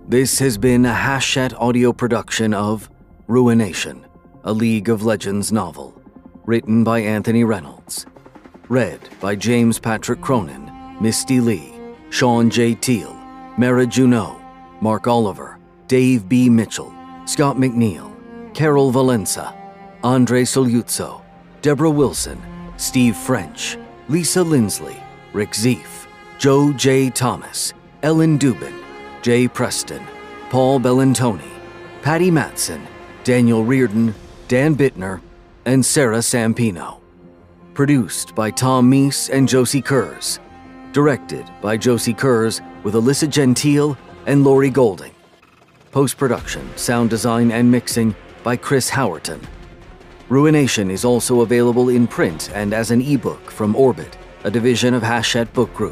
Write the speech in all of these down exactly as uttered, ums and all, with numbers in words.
This has been a Hachette audio production of Ruination, a League of Legends novel, written by Anthony Reynolds. Read by James Patrick Cronin, Misty Lee, Sean J. Teal, Mara Juneau, Mark Oliver, Dave B. Mitchell, Scott McNeil, Carol Valenza, Andre Soluzzo, Deborah Wilson, Steve French, Lisa Lindsley, Rick Zeef, Joe J. Thomas, Ellen Dubin, Jay Preston, Paul Bellantoni, Patty Matson, Daniel Reardon, Dan Bittner, and Sarah Sampino. Produced by Tom Meese and Josie Kurz. Directed by Josie Kurz with Alyssa Gentile and Lori Golding. Post-production, sound design, and mixing by Chris Howerton. Ruination is also available in print and as an ebook from Orbit, a division of Hachette Book Group.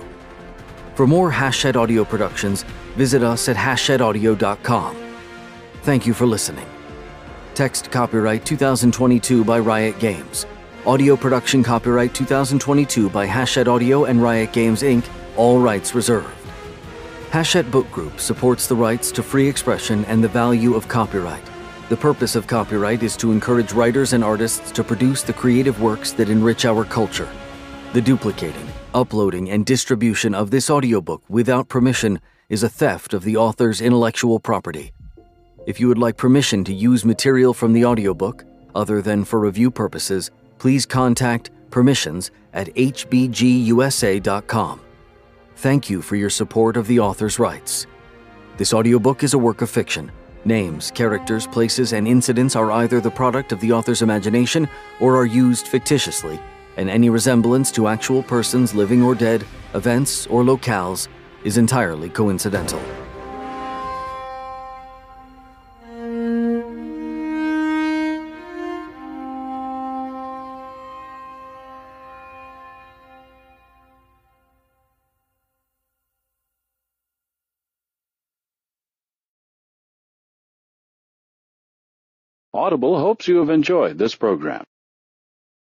For more Hachette audio productions, visit us at hachette audio dot com. Thank you for listening. Text copyright two thousand twenty-two by Riot Games. Audio production copyright two thousand twenty-two by Hachette Audio and Riot Games Incorporated, all rights reserved. Hachette Book Group supports the rights to free expression and the value of copyright. The purpose of copyright is to encourage writers and artists to produce the creative works that enrich our culture. The duplicating, uploading, and distribution of this audiobook without permission is a theft of the author's intellectual property. If you would like permission to use material from the audiobook, other than for review purposes, please contact permissions at h b g u s a dot com. Thank you for your support of the author's rights. This audiobook is a work of fiction. Names, characters, places, and incidents are either the product of the author's imagination or are used fictitiously, and any resemblance to actual persons living or dead, events, or locales is entirely coincidental. Audible hopes you have enjoyed this program.